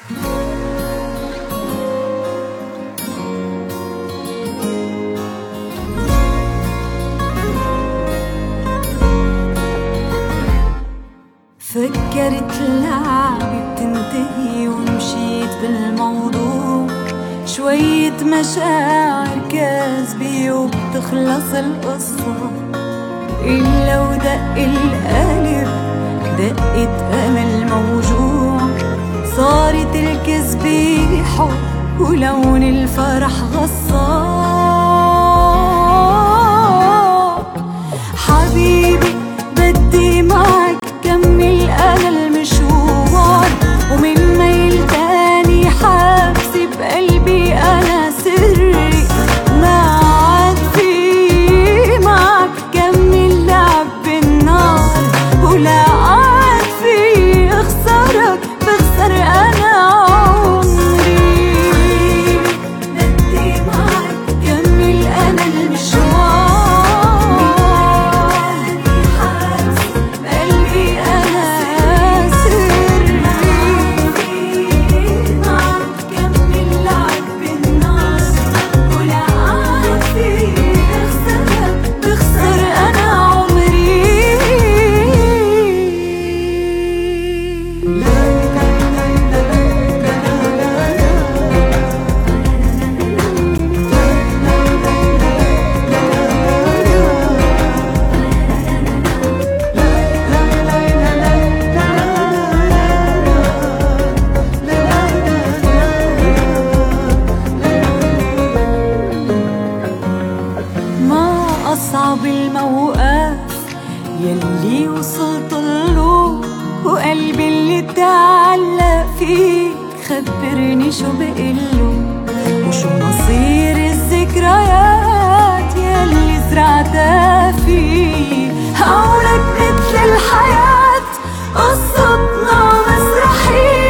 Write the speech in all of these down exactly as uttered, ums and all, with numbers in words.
فكرت اللعبة بتنتهي ومشيت بالموضوع، شوية مشاعر كاذبة وبتخلص القصة. إلا ودق القلب دقت أمل موجوع، صارت الكذبة حب ولون الفرح غصاب. حبيبي بدي معك كمل أنا المشوار، ومن ميل تاني حابسي بقلبي أنا سري. ما عاد في معك كمل لعب بالنار، ولا عاد في أخسرك بخسر أنا عمري. بدي معك كمل أنا المشوار، أصعب الموقف يلي وصلت له، وقلبي اللي تعلق فيك خبرني شو بقله، وشو مصير الذكريات يلي زرعتها فيه. هولك مثل الحياة قصتنا مسرحية.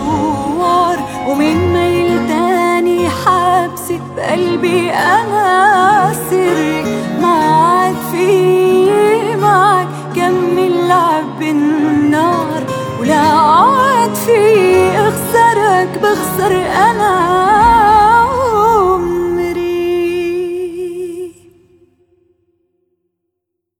ومن ميل تاني حابسك بقلبي أنا